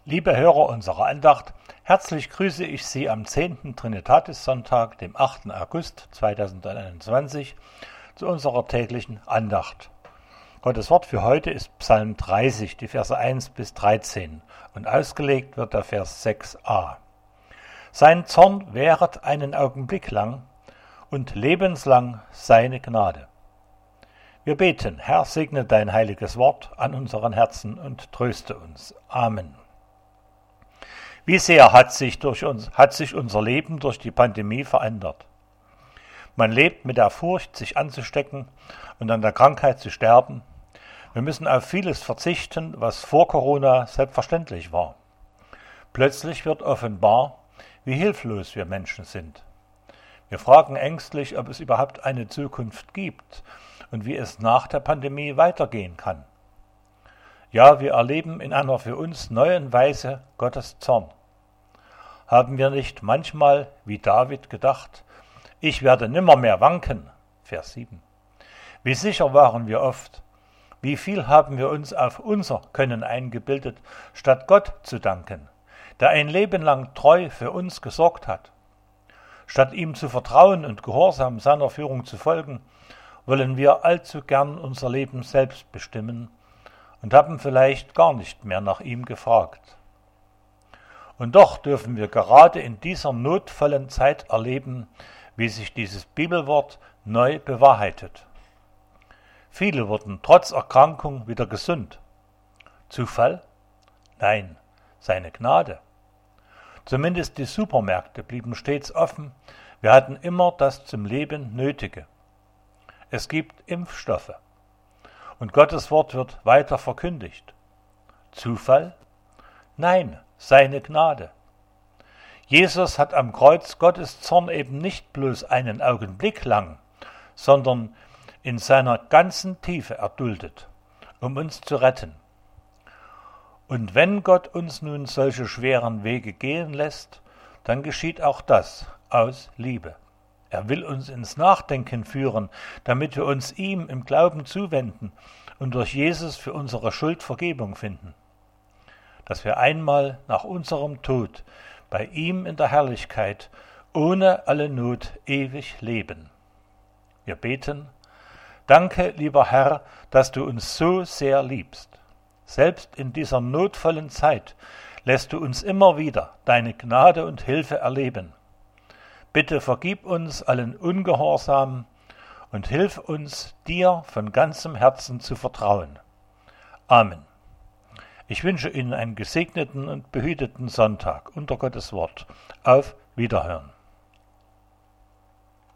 Liebe Hörer unserer Andacht, herzlich grüße ich Sie am 10. Trinitatis-Sonntag, dem 8. August 2021, zu unserer täglichen Andacht. Gottes Wort für heute ist Psalm 30, die Verse 1 bis 13, und ausgelegt wird der Vers 6a. Sein Zorn währet einen Augenblick lang und lebenslang seine Gnade. Wir beten, Herr, segne dein heiliges Wort an unseren Herzen und tröste uns. Amen. Wie sehr hat sich unser Leben durch die Pandemie verändert. Man lebt mit der Furcht, sich anzustecken und an der Krankheit zu sterben. Wir müssen auf vieles verzichten, was vor Corona selbstverständlich war. Plötzlich wird offenbar, wie hilflos wir Menschen sind. Wir fragen ängstlich, ob es überhaupt eine Zukunft gibt und wie es nach der Pandemie weitergehen kann. Ja, wir erleben in einer für uns neuen Weise Gottes Zorn. Haben wir nicht manchmal, wie David, gedacht, ich werde nimmermehr wanken, Vers 7. Wie sicher waren wir oft, wie viel haben wir uns auf unser Können eingebildet, statt Gott zu danken, der ein Leben lang treu für uns gesorgt hat. Statt ihm zu vertrauen und gehorsam seiner Führung zu folgen, wollen wir allzu gern unser Leben selbst bestimmen und haben vielleicht gar nicht mehr nach ihm gefragt. Und doch dürfen wir gerade in dieser notvollen Zeit erleben, wie sich dieses Bibelwort neu bewahrheitet. Viele wurden trotz Erkrankung wieder gesund. Zufall? Nein, seine Gnade. Zumindest die Supermärkte blieben stets offen. Wir hatten immer das zum Leben Nötige. Es gibt Impfstoffe. Und Gottes Wort wird weiter verkündigt. Zufall? Nein, seine Gnade. Jesus hat am Kreuz Gottes Zorn eben nicht bloß einen Augenblick lang, sondern in seiner ganzen Tiefe erduldet, um uns zu retten. Und wenn Gott uns nun solche schweren Wege gehen lässt, dann geschieht auch das aus Liebe. Er will uns ins Nachdenken führen, damit wir uns ihm im Glauben zuwenden und durch Jesus für unsere Schuld Vergebung finden. Dass wir einmal nach unserem Tod bei ihm in der Herrlichkeit ohne alle Not ewig leben. Wir beten, danke, lieber Herr, dass du uns so sehr liebst. Selbst in dieser notvollen Zeit lässt du uns immer wieder deine Gnade und Hilfe erleben. Bitte vergib uns allen Ungehorsam und hilf uns, dir von ganzem Herzen zu vertrauen. Amen. Ich wünsche Ihnen einen gesegneten und behüteten Sonntag unter Gottes Wort. Auf Wiederhören.